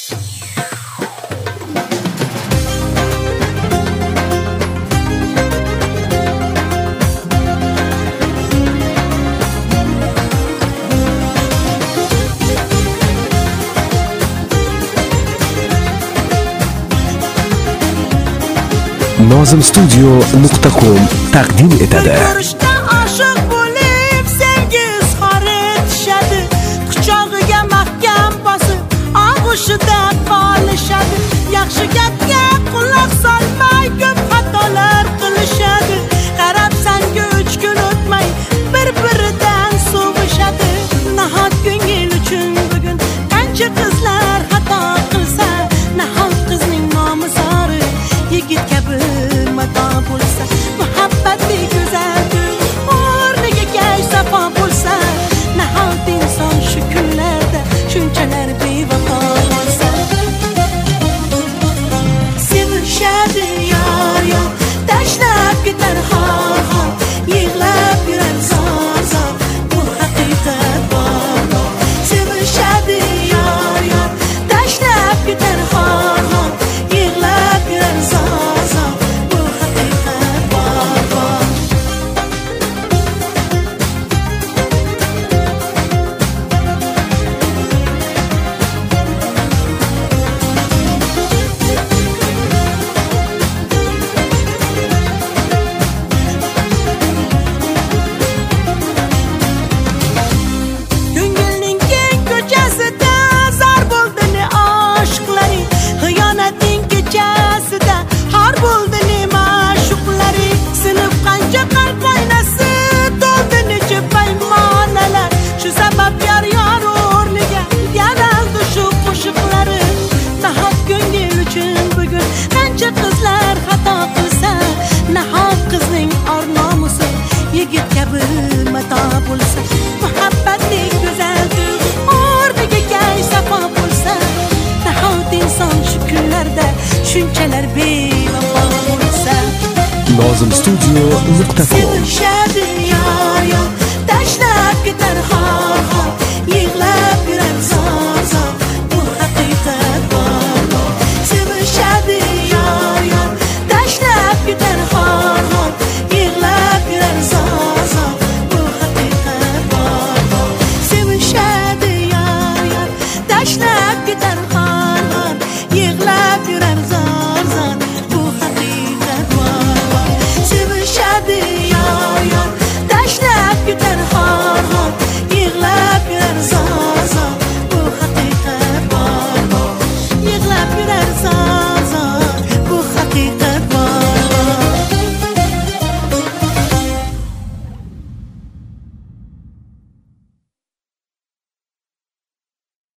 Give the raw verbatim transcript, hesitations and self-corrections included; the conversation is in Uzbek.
nozim studio nuqta com taqdim etadi. Ko'rishda oshiq bo'lib sevgi izhor etishadi, quchog'iga mahkam bosib og'ushida qolishadi. Yaxshi gapga quloq solmay ko'p xatolar qilishadi. Qarab senga uch kun o'tmay bir-biridan suvishadi. Nahot ko'ngil uchun bugun qancha qizlar xato qilsa, nahot qizning nomi sori yigit kabi mato bo'lsa, muhabbatli go'zaldir o'rniga kay safo bo'lsa, nahot inson shu kunlarda shunchalar bevafo bo'lsa. Sevishadi yor yor, tashlab ketar har har, yig'lab yurar zor zor, bu haqiqat bor bor. Sevishadi yor yor, tashlab ketar har har, yig'lab yurar zor zor, bu haqiqat bor bor. Ko'ngilning keng ko'chasida zar bo'ldi ne oshiqlari, xiyonating kechasida har bo'ldi ne ma'shuqlari. Sinib qancha qalb oynasi to'ldi necha paymonalar, shu sabab yor yor o'rniga yaraldi shu qo'shiqlari. Nahot ko'ngil uchun bugun qancha qizlar xato qilsa, nahot qizning or nomusi yigit kabi mato bo'lsa, muhabbatli go'zaldir o'rniga kay safo bo'lsa, nahot inson shu kunlarda shunchalar bevafo bo'lsa. nozim studio nuqta com